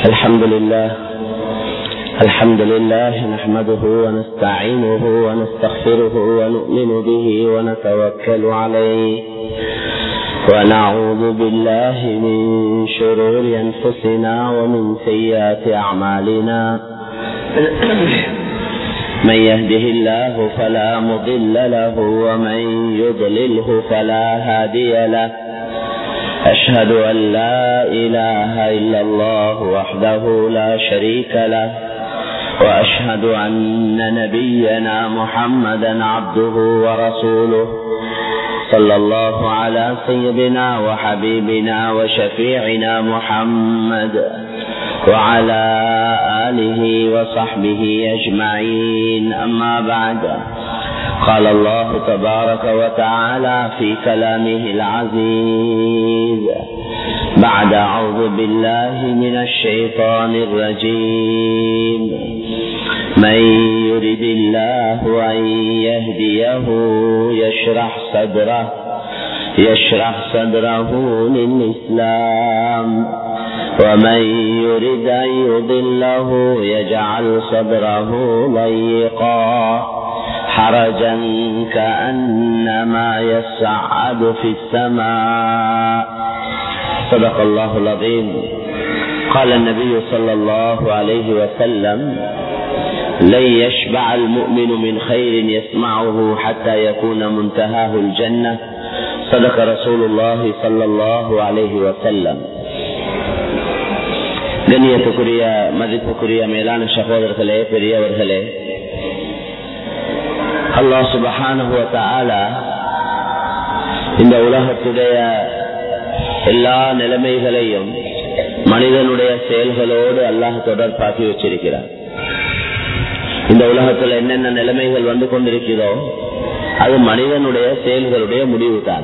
الحمد لله نحمده ونستعينه ونستغفره ونؤمن به ونتوكل عليه ونعوذ بالله من شرور أنفسنا ومن سيئات أعمالنا من يهده الله فلا مضل له ومن يضلله فلا هادي له أشهد أن لا إله إلا الله وحده لا شريك له وأشهد أن نبينا محمدا عبده ورسوله صلى الله على سيدنا وحبيبنا وشفيعنا محمد وعلى آله وصحبه أجمعين أما بعد قال الله تبارك وتعالى في كلامه العزيز بعد أعوذ بالله من الشيطان الرجيم من يرد الله أن يهديه يشرح صدره للإسلام ومن يرد أن يضله يجعل صدره ضيقا حرجا كأنما يصعد في السماء صدق الله العظيم قال النبي صلى الله عليه وسلم لن يشبع المؤمن من خير يسمعه حتى يكون منتهاه الجنة صدق رسول الله صلى الله عليه وسلم. கண்ணியத்துக்குரிய மதிப்புக்குரிய மேலான சகோதரர்களே, பெரியவர்களே, அல்லாஹ் சுப்ஹானஹு வ தஆலா இந்த உலகத்துடைய எல்லா நிலைமைகளையும் மனிதனுடைய செயல்களோடு அல்லாஹ் தொடர்பாக்கி வச்சிருக்கிறார். இந்த உலகத்துல என்னென்ன நிலைமைகள் வந்து கொண்டிருக்கிறதோ அது மனிதனுடைய செயல்களுடைய முடிவு தான்.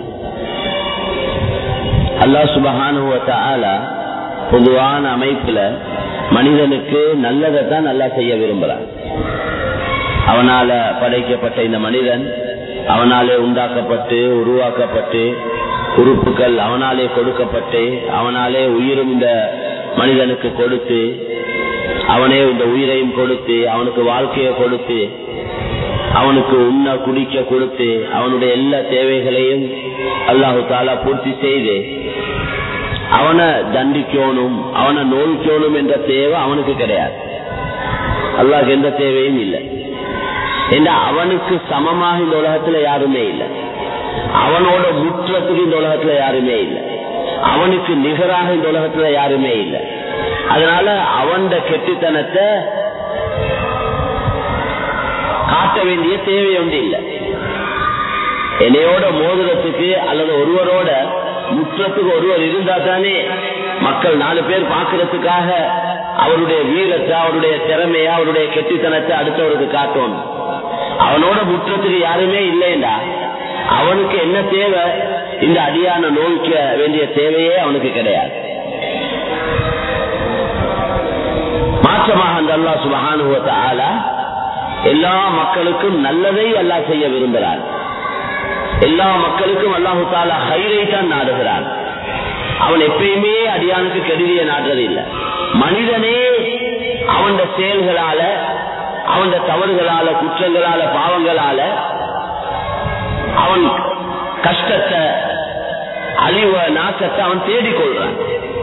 அல்லாஹ் சுப்ஹானஹு வ தஆலா பொதுவான அமைப்புல மனிதனுக்கு நல்லதைத்தான் நல்லா செய்ய விரும்புறான். அவனால படைக்கப்பட்ட இந்த மனிதன் அவனாலே உண்டாக்கப்பட்டு உருவாக்கப்பட்டு உறுப்புகள் அவனாலே கொடுக்கப்பட்டு அவனாலே உயிரும் இந்த மனிதனுக்கு கொடுத்து அவனே இந்த உயிரையும் கொடுத்து அவனுக்கு வாழ்க்கையை கொடுத்து அவனுக்கு உண்ண குடிக்க கொடுத்து அவனுடைய எல்லா தேவைகளையும் அல்லாஹு தஆலா பூர்த்தி செய்து அவனை தண்டிக்கணும் அவனை நோய்க்கணும் என்ற தேவை அவனுக்கு கிடையாது. அல்லாஹ்க்கு எந்த தேவையும் இல்லை. அவனுக்கு சமமாக இந்த உலகத்துல யாருமே இல்லை. அவனோட முற்றத்துக்கு இந்த உலகத்துல யாருமே இல்லை. அவனுக்கு நிகராக இந்த உலகத்துல யாருமே இல்லை. அதனால அவன் கெட்டித்தனத்தை காட்ட வேண்டிய தேவை ஒன்று இல்லை. என்னையோட மோதிரத்துக்கு அல்லது ஒருவரோட முற்றத்துக்கு ஒருவர் இருந்தா தானே மக்கள் 4 பேர் பார்க்கறதுக்காக அவருடைய வீரத்தை அவருடைய திறமையா அவருடைய கெட்டித்தனத்தை அடுத்தவருக்கு காட்டணும். அவனோட முற்றத்துக்கு யாருமே இல்லைண்டா அவனுக்கு என்ன தேவை? இந்த அடியான நோய்க்க வேண்டிய தேவையே அவனுக்கு கிடையாது. மாற்றமாக அந்த அல்லாஹ் சுப்ஹானஹு வ தஆலா எல்லா மக்களுக்கும் நல்லதை அல்லாஹ் செய்ய விரும்புகிறான். எல்லா மக்களுக்கும் அல்லாஹு தஆலா ஹைரை தான் நாடுகிறான். அவன் எப்பயுமே அடியானுக்கு கெடுதிய நாடுறது இல்லை. மனிதனே அவன் செயல்களால அவன் தவறுகளால குற்றங்களால பாவங்களால அவன் கஷ்டத்தை அழிவ நாசத்தை அவன் தேடிக்கொள்றான்.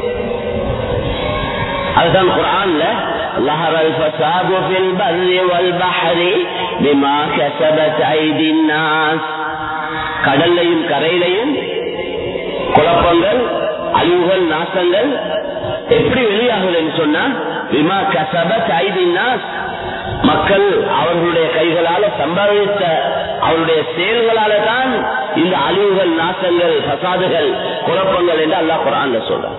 அதுதான் குர்ஆன்ல ظهر الفساد في البر والبحر بما كسبت أيدي الناس கடல்லையும் கரையிலையும் குழப்பங்கள் அழிவுகள் நாசங்கள் எப்படி வெளியாகுதுன்னு சொன்னா பிமா கஸபத் ஐதின் நாஸ் மக்கள் அவர்களுடைய கைகளால சம்பாதித்த அவருடைய செயல்களால தான் இந்த அழிவுகள் நாசங்கள் பசாதுகள் குழப்பங்கள் என்று அல்லாஹ் குர்ஆன்ல சொல்றான்.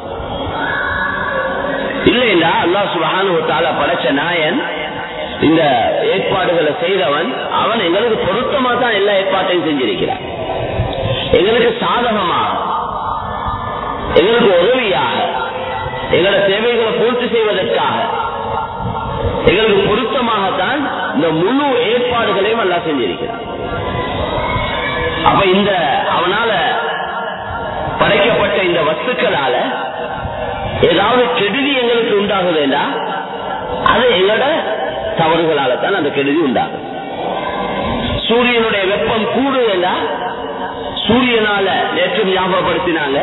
இல்லைன்னா அல்லாஹ் சுப்ஹானஹு வ தஆலா படைச்ச நாயன் இந்த ஏற்பாடுகளை செய்தவன் அவன் எங்களுக்கு பொருத்தமா தான் எல்லா ஏற்பாட்டையும் செஞ்சிருக்கிறான். எங்களுக்கு சாதகமாக எங்களுக்கு உதவியாக எங்களோட தேவைகளை பூர்த்தி செய்வதற்காக எங்களுக்கு பொருத்தமாகத்தான் இந்த முழு ஏற்பாடுகளையும் அல்லாஹ் செஞ்சிருக்கிறான். அப்ப இந்த அவனால படைக்கப்பட்ட இந்த வஸ்துக்களால ஏதாவது கெடுதி எங்களுக்கு உண்டாகுதுன்னா அது எங்களோட தவறுகளால தான் அந்த கெடுதி உண்டாகும். சூரியனுடைய வெப்பம் கூடுதா, சூரியனால நேற்று ஞாபகப்படுத்தினாங்க,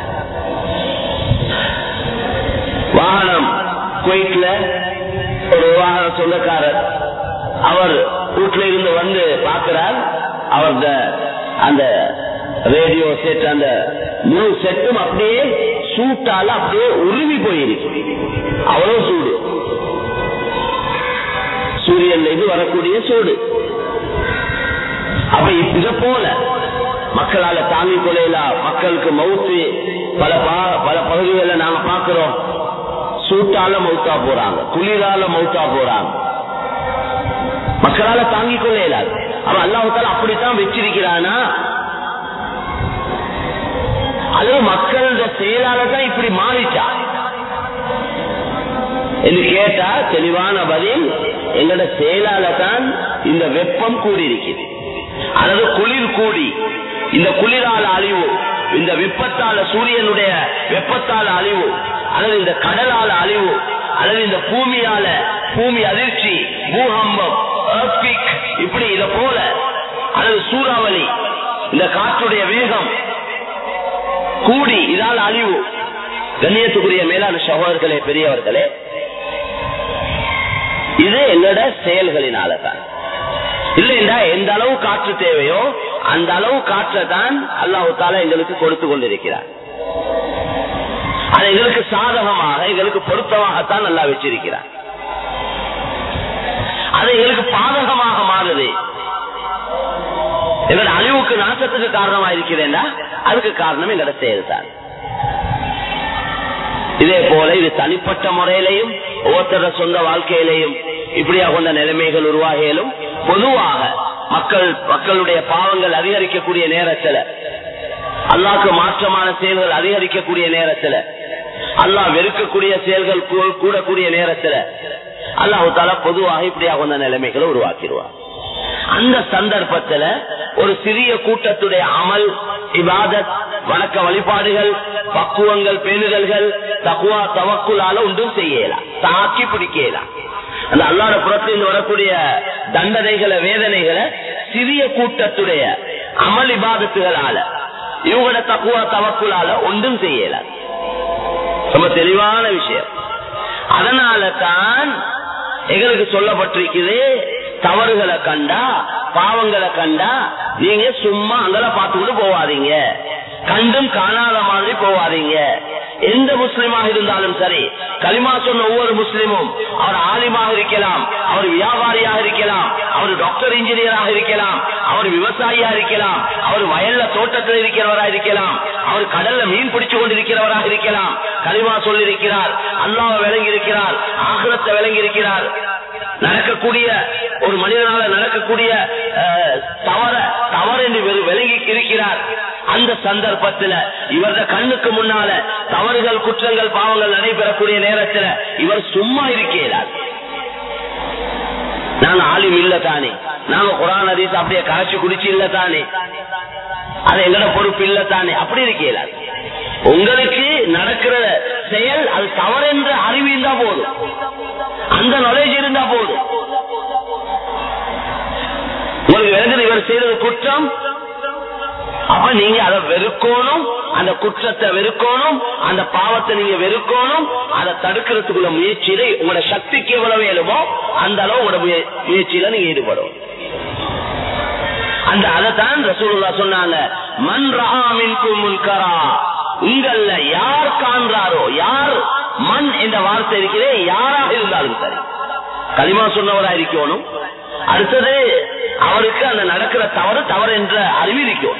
வாகனம் குவைட்ல ஒரு வாகன சொந்தக்காரர் அவர் வீட்டுல இருந்து வந்து பார்க்கிறார், அவரது அந்த ரேடியோ செட் அந்த முழு செட்டும் அப்படியே சூட்டால அப்படியே உருவி போயிருக்கு, அவ்வளவு சூடு, சூரியன்ல இருந்து வரக்கூடிய சூடு. அப்ப இத போல மக்களால தாங்கிக் கொள்ளலாம், மக்களுக்கு மவுத்து பல பகுதிகளில் நாங்க பாக்குறோம், சூட்டால மவுத்தா போறாங்க, குளிரால மவுத்தா போறாங்க, மக்களால தாங்கிக் கொள்ளலாம். அவ அல்லாஹ் அப்படித்தான் வச்சிருக்கிறானா அல்லது மக்களோட செயலால தான் இப்படி மாறிச்சா என்று கேட்டா தெளிவான பதில், எங்களோட செயலால தான் இந்த வெப்பம் கூடியிருக்கிறது. அல்லது குளிர் கூடி இந்த குளிரால அழிவு, இந்த வெப்பத்தால சூரியனுடைய வெப்பத்தால அழிவு, அல்லது இந்த கடலால அழிவு, அல்லது இந்த பூமியால பூமி அதிர்ச்சி, பூகம்பம், இப்படி இத போல, அல்லது சூறாவளி, இந்த காற்றுடைய வேகம் கூடி இதால் அழிவு. கண்ணியத்துக்குரிய மேலான சகோதரர்களே, பெரியவர்களே, இது எங்களோட செயல்களினால தான். இல்லைண்டா எந்த அளவு காற்று தேவையோ அந்த அளவு காற்றை தான் அல்லாஹ் தஆலா எங்களுக்கு கொடுத்து கொண்டிருக்கிறார். அது எங்களுக்கு சாதகமாக, எங்களுக்கு பொருத்தமாகத்தான் நல்லா வச்சிருக்கிறார். அது எங்களுக்கு பாதகமாக மாறுது, எங்களோட அழிவுக்கு நாசத்துக்கு காரணமா இருக்கிறேன்னா அதுக்கு காரணம் எங்களோட செயல் தான். இதே போல இது தனிப்பட்ட முறையிலையும் ஒவ்வொருத்தர சொந்த வாழ்க்கையிலையும் இப்படியா கொண்ட நிலைமைகள் உருவாகிலும், பொதுவாக மக்களுடைய பாவங்கள் அதிகரிக்கக்கூடிய நேரத்தில், அல்லாஹ்க்கு மாற்றமான செயல்கள் அதிகரிக்கக்கூடிய நேரத்தில், அல்லாஹ் வெறுக்கக்கூடிய செயல்கள் கூடக்கூடிய நேரத்தில் அல்லாஹ் தஆலா பொதுவாக இப்படியா கொண்ட நிலைமைகளை உருவாக்கிடுவார். அந்த சந்தர்ப்பத்தில் ஒரு சிறிய கூட்டத்துடைய அமல், இபாதத், வணக்க வழிபாடுகள், பக்குவங்கள், பேணுதல்கள், தக்வா, தவக்குலால ஒன்றும் செய்யலாம், தாக்கி பிடிக்கலாம். அந்த அல்லாஹ்வுடைய புறத்தில் வரக்கூடிய தண்டனைகளை, வேதனைகளை சிறிய கூட்டத்துடைய அமல் இபாதத்துகளால, இவங்களோட தக்வா தவக்குலால ஒன்றும் செய்யலாம். ரொம்ப தெளிவான விஷயம். அதனால தான் எங்களுக்கு சொல்லப்பட்டிருக்குது, தவறுகளை கண்டா, பாவங்களை கண்டா நீங்க சும்மா அங்கல பார்த்துக்கிட்டு போவாதீங்க, கண்டும் காணாத மாதிரி போவாதீங்க. எந்த முஸ்லிமாக இருந்தாலும் சரி, கலிமா சொன்ன ஒவ்வொரு முஸ்லிமும், அவர் ஆலிமாக இருக்கலாம், அவர் வியாபாரியாக இருக்கலாம், அவர் டாக்டர் இன்ஜினியராக இருக்கலாம், அவர் விவசாயியா இருக்கலாம், அவர் வயல்ல தோட்டத்தில் இருக்கிறவராக இருக்கலாம், அவர் கடல்ல மீன் பிடிச்சு கொண்டிருக்கிறவராக இருக்கலாம், கலிமா சொல்லியிருக்கிறார், அல்லாஹ்வை விளங்கி இருக்கிறார், ஆகிரத்தை விளங்கி இருக்கிறார். நடக்கக்கூடிய ஒரு மனிதனால நடக்கக்கூடிய தவறு என்று விளங்கி இருக்கிறார். அந்த சந்தர்ப்பத்தில் இவரது கண்ணுக்கு முன்னால தவறுகள், குற்றங்கள், பாவங்கள் நடைபெறக்கூடிய நேரத்தில் இவர் சும்மா இருக்கிறார். நாங்க ஆலிம் இல்ல தானே, நாங்க குர்ஆன் ஹதீஸ் அப்படியே காய்ச்சி குடிச்சு இல்ல தானே, அது எங்களோட பொறுப்பு இல்ல தானே, அப்படி இருக்கிறார். உங்களுக்கு நடக்கிற செயல் அது தவறு என்ற அறிவு இருந்தா போதும், அந்த நாலேஜ் இருந்தா போதும். உங்களுக்கு விளங்குது இவர் செய்யறது குற்றம், அப்ப நீங்க அதை வெறுக்கணும், அந்த குற்றத்தை வெறுக்கணும், அந்த பாவத்தை நீங்க வெறுக்கணும். அதை தடுக்கிறதுக்குள்ள முயற்சியில உங்களோட சக்திக்கு எவ்வளவு வேணுமோ அந்த அளவு உங்களோட முயற்சியில நீங்க ஈடுபடும். அந்த அதைத்தான் ரசூலுல்லாஹ் சொன்னாங்க, மன் ரஆ மின்கும் முன்கரா, உங்கள யார் காண்றாரோ, யார் மண் என்ற வார்த்தை இருக்கிறே, யாராக இருந்தாலும் சரி, கலிமா சொன்னவரா இருக்கணும். அடுத்தது அவருக்கு அந்த நடக்கிற தவறு என்ற அறிவு இருக்கும்.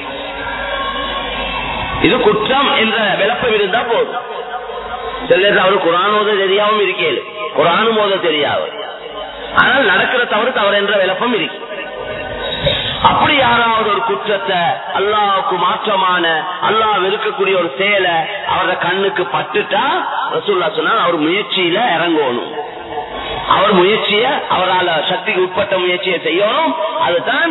இது குற்றம் என்ற விளப்பம் இருந்தா போதும். சில நேரத்தில் அவரு குர்ஆன் ஓத தெரியாம இருக்கேன், குர்ஆன் ஓத தெரியாது, ஆனால் நடக்கிற தவறு என்ற விளப்பம் இருக்கு. அப்படி யாராவது ஒரு குற்றத்தை, அல்லாஹ்வுக்கு மாற்றமான, அல்லாஹ் வெறுக்கக்கூடிய ஒரு செயலை அவரோட கண்ணுக்கு பட்டுட்டா ரசூலுல்லாஹ் சொன்னா அவர் முயற்சியில இறங்கணும். அவர் முயற்சிய, அவரால் சக்திக்கு உட்பட்ட முயற்சியை செய்யணும். அதுதான்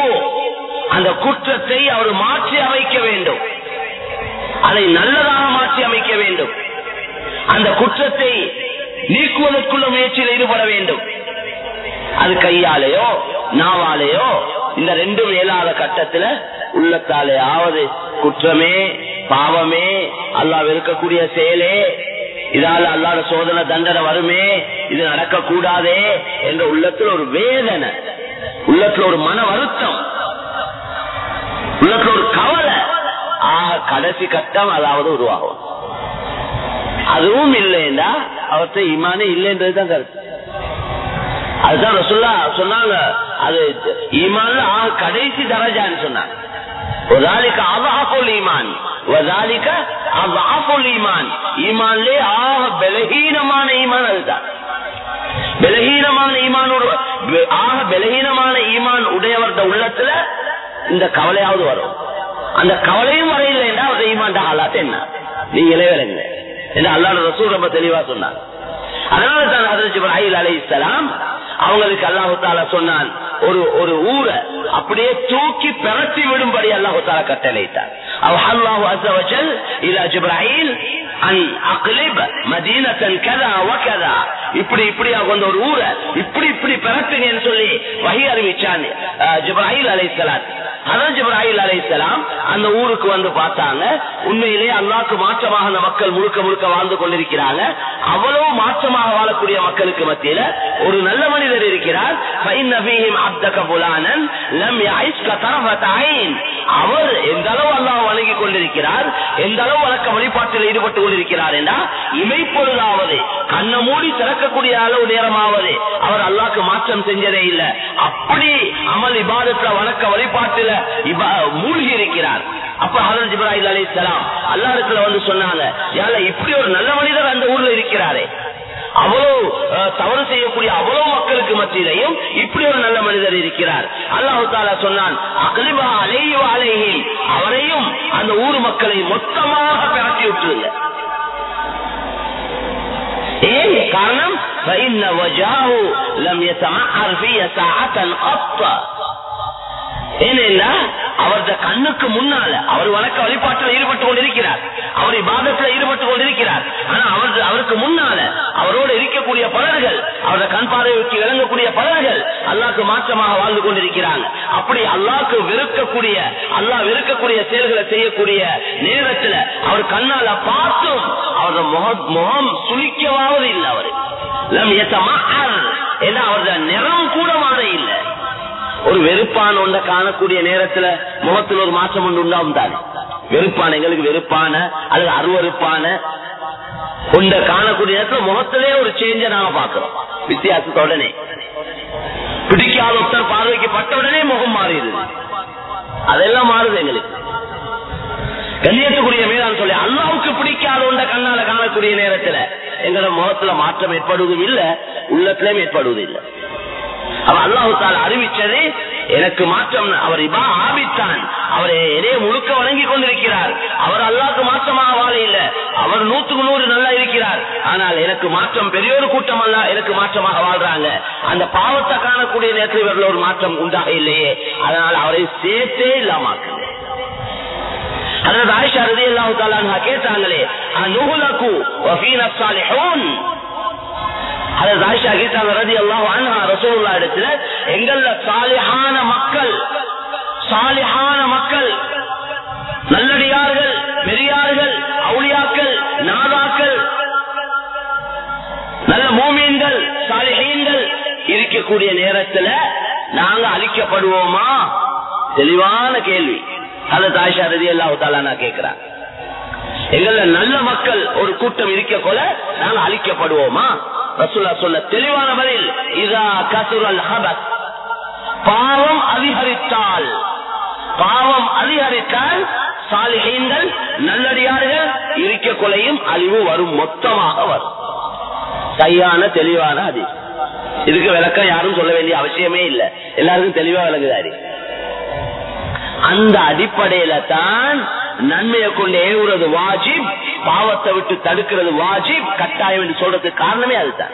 அந்த குற்றத்தை அவர் மாற்றி அமைக்க வேண்டும், அதை நல்லதாக மாற்றி மாற்றி அமைக்க வேண்டும். அந்த குற்றத்தை நீக்குவதற்குள்ள முயற்சியில் ஈடுபட வேண்டும். அது கையாலேயோ நாவாலேயோ இந்த ரெண்டும் இயலாத கட்டத்துல உள்ளத்தாலேயாவது குற்றமே பாவமே அல்லாஹ் வெறுக்கக்கூடிய செயலே, இதால அல்லாஹ்வுடைய சோதனை தண்டனை வருமே, இது நடக்க கூடாதே என்ற உள்ளத்துல ஒரு வேதனை, உள்ளத்துல ஒரு மன வருத்தம், உள்ளத்துல ஒரு கவலை, கடைசி கட்டம் அதாவது உருவாகும். அதுவும் இல்லைன்னா அவர்கிட்ட ஈமானே இல்லைன்றதுதான் கருத்து. அதுதான் ரசூலுல்லா சொன்னாங்க, அது ஈமான்ல கடைசி தரஜான்னு சொன்னாங்க. وذلك اضعف الايمان وذلك اضعف الايمان. ஈமான்லே பலஹீனமான ஈமான் அதுதான். பலஹீனமான ஈமான் உடையவர்த உள்ளத்துல இந்த கவலையாவது வரும். அந்த கவலையும் வரையில்லைன்னா அவருடைய ஈமான் ஹாலாத் என்ன நீங்களே விளங்குங்க என்று அல்லாஹ்வுடைய ரசூல் ரொம்ப தெளிவா சொன்னார். அதனால தான் ஹஜ்ரத் இப்ராஹீம் அலைஹிஸ்ஸலாம் அவங்களுக்கு அல்லாஹ் தஆலா சொன்னான், ஒரு ஊரை அப்படியே தூக்கி பிரட்டி விடும்படி அல்லாஹ் தஆலா கட்டளையிட்டார். அல்லாஹ் அஸ்ஸ வஜல் இலா ஜிப்ராயில் அன் அக்லிப் மதீனத்தன் கதா வகதா, இப்படி ஒரு ஊரை இப்படி பிரட்டுங்கன்னு சொல்லி வஹி அறிவிச்சான் ஜிப்ராயில் அலைஹிஸ்ஸலாம். அதான் ஜிப்ராயில் அலைஹிஸ்ஸலாம் அந்த ஊருக்கு வந்து பார்த்தாங்க. உண்மையிலே அல்லாஹ்க்கு மாற்றமாக அந்த மக்கள் முழுக்க வாழ்ந்து கொண்டிருக்கிறாங்க. அவ்வளவு மாற்றமாக வாழக்கூடிய மக்களுக்கு மத்தியில ஒரு நல்ல மனிதர் இருக்கிறார். அவர் எந்த அளவு அல்லாஹ் வணங்கி கொண்டிருக்கிறார், எந்த அளவு வழக்க வழிபாட்டில் ஈடுபட்டு கொண்டிருக்கிறார் என்றா இமைப்பொழுதாவது கண்ணை மூடி திறக்கக்கூடிய அளவு நேரமாவது அவர் அல்லாஹ்க்கு மாற்றம் செஞ்சதே இல்லை. அப்படி அமல் இபாதத்துல வழக்க வழிபாட்டில மூழ்கி இருக்கிறார். அப்ப ஹஜ்ரத் இப்ராஹீம் அலைஹிஸ்ஸலாம் அல்லாஹ்விடத்துல வந்து சொன்னாங்க, இப்படி ஒரு நல்ல மனிதர் அந்த ஊர்ல இருக்கிறாரே, அவ்வளவு தவறு செய்யக்கூடிய அவ்வளவு மக்களுக்கு மத்தியிலையும் இப்படி ஒரு நல்ல மனிதர் இருக்கிறார். அல்லாஹ் தஆலா சொன்னான், அக்லிபா அலைஹி வ அலைஹிம், அவரையும் அந்த ஊர் மக்களை மொத்தமாக பிரட்டி விட்டுருங்க. ஏன் காரணம்? فإن وجهه لم يتمعر في ساعة قط. ஏனென்றா அவரது கண்ணுக்கு முன்னால அவர் வணக்க வழிபாட்டில் ஈடுபட்டு கொண்டிருக்கிறார், அவர் இபாதத்தில் ஈடுபட்டு கொண்டிருக்கிறார். ஆனா அவருக்கு முன்னால அவரோடு இருக்கக்கூடிய பலர்கள், அவரது கண் பார்வைக்கு விளங்கக்கூடிய பலர்கள் அல்லாஹ்க்கு மாற்றமாக வாழ்ந்து கொண்டிருக்கிறாங்க. அப்படி அல்லாஹ்க்கு வெறுக்கக்கூடிய செயல்களை செய்யக்கூடிய நேரத்துல அவர் கண்ணால பார்த்தும் அவரது முகம் சுளிக்கவாவது இல்லை. அவரு அவரது நிறம் கூட மாற இல்லை. ஒரு வெறுப்பான ஒன்றை காணக்கூடிய நேரத்துல முகத்தில் ஒரு மாற்றம் ஒன்று உண்டாகும் தானே. வெறுப்பான எங்களுக்கு வெறுப்பான அல்லது அருவறுப்பான ஒன்றை காணக்கூடிய நேரத்துல முகத்திலே ஒரு சேஞ்ச நாம பாக்குறோம். வித்தியாசத்தோடனே பிடிக்காத ஒருத்தர் பார்வைக்கு பட்ட உடனே முகம் மாறிடுது. அதெல்லாம் மாறுது எங்களுக்கு. கண்ணியத்துக்குரிய மேலான் சொல்லி அல்லாஹ்வுக்கு பிடிக்காத ஒன்றை கண்ணால காணக்கூடிய நேரத்துல எங்களோட முகத்துல மாற்றம் ஏற்படுவதும் இல்லை, உள்ளத்திலும் ஏற்படுவதும் இல்லை. அவர் அல்லாஹ் தஆலா அறிவிச்சது எனக்கு மாற்றம். அவர் ஆபித்தான், அவர் எதே முழுக்க வணங்கி கொண்டிருக்கிறார். அவர் அல்லாஹ்க்கு மாற்றமாக வாழ இல்லை, அவர் 100% நல்லா இருக்கிறார். ஆனால் எனக்கு மாற்றம் பெரிய ஒரு கூட்டம் அல்ல எனக்கு மாற்றமாக வாழ்றாங்க. அந்த பாவத்தை காணக்கூடிய நேரத்தில் இவர்கள் ஒரு மாற்றம் உண்டாக இல்லையே, அதனால் அவரை சேர்த்தே இல்லாமாக்கு. அதனால ஆயிஷா ரலியல்லாஹு தஆலா அன்ஹா கேட்டாங்களே, அனுஹலகு வஃபீனா ஸாலிஹூன். அதனால ஆயிஷா கேட்டாங்க ரலியல்லாஹு அன்ஹா ரசூலுல்லாஹ் இடத்துல, எங்கள்ல சாலிஹான மக்கள் நல்லடியார்கள், பெரியார்கள், அவுலியாக்கள், நாதாக்கள், நல்ல மூமீன்கள், சாலிஹீன்கள் இருக்கக்கூடிய நேரத்துல நாங்க அழிக்கப்படுவோமா? தெளிவான கேள்வி. ஹஜ்ரத் ஆயிஷா ரலியல்லாஹு தஆலா நான் கேட்கிறேன், எங்கள்ல நல்ல மக்கள் ஒரு கூட்டம் இருக்க கொள்ள நாங்க அழிக்கப்படுவோமா? ரசூலுல்லாஹ் சொல்ல தெளிவான பதில், இதா கசுரல் ஹபத், பாவம் அதிகரித்தால் சாலிஹீன்கள் நல்லடியார்கள் இருக்க கொலையும் அழிவு வரும், மொத்தமாக வரும். சரியான தெளிவான அது. இதுக்கு விளக்கம் யாரும் சொல்ல வேண்டிய அவசியமே இல்லை, எல்லாருக்கும் தெளிவா விளங்குதாரு. அந்த அடிப்படையில தான் நன்மையை கொண்டு ஏவுறது வாஜிப், பாவத்தை விட்டு தடுக்கிறது வாஜிப், கட்டாயம் என்று சொல்றதுக்கு காரணமே அதுதான்.